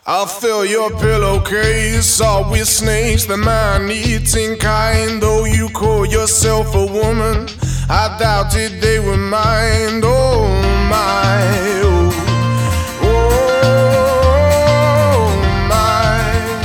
I'll fill your pillowcase all with snakes, the man-eating kind. Though you call yourself a woman, I doubted they were mine. Oh my, oh my.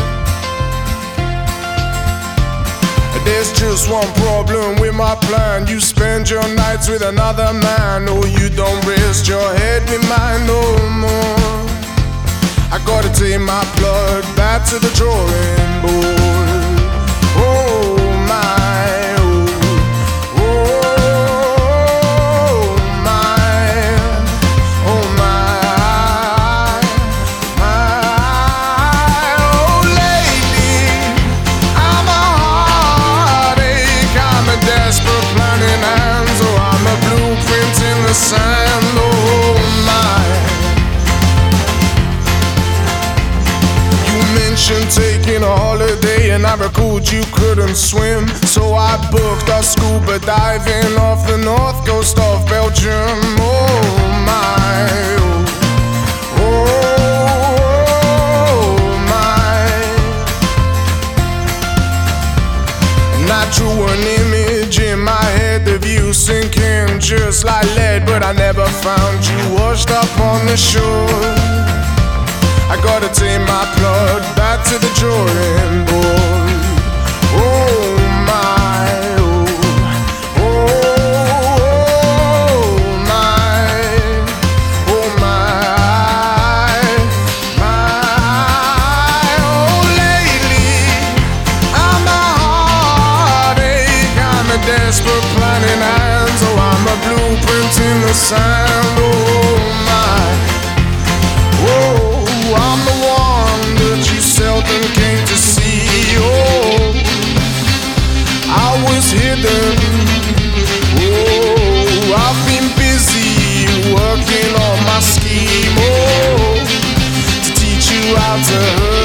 There's just one problem with my plan. You spend your nights with another man, or you don't rest your head with mine no more. I gotta take my blood back to the drawing board. Oh my, oh, oh my, oh my, my. Oh lately, I'm a heartache, I'm a desperate planning hand, so I'm a blueprint in the sand. Oh my. Taking a holiday and I recalled you couldn't swim, so I booked our scuba diving off the north coast of Belgium. Oh my, oh my. And I drew an image in my head of you sinking just like lead, but I never found you washed up on the shore. I gotta take my blood back to the drawing board. Oh my, oh, oh my, oh my, my. Oh lately, I'm a heartache, I'm a desperate planning hand, so I'm a blueprint in the sand. Oh my, oh. I'm the one that you seldom came to see. Oh, I was hidden. Oh, I've been busy working on my scheme. Oh, to teach you how to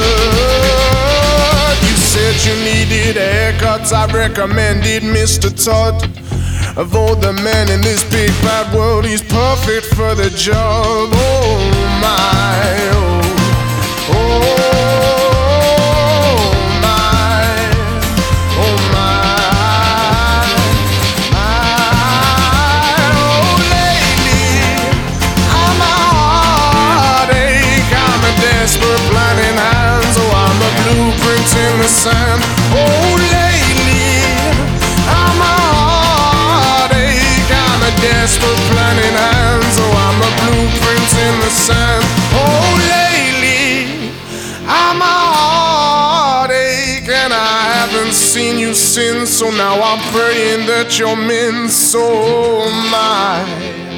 hurt. You said you needed a haircut, I recommended Mr. Todd. Of all the men in this big bad world, he's perfect for the job. Oh my, oh. Oh my, oh my, my. Oh lately, I'm a heartache, I'm a desperate planning hand, so I'm a blueprint in the sand. Oh lately, I'm a heartache, I'm a desperate planning hand, so I'm a blueprint in the sand. Oh lately, I'm a heartache and I haven't seen you since, so now I'm praying that you're min. So my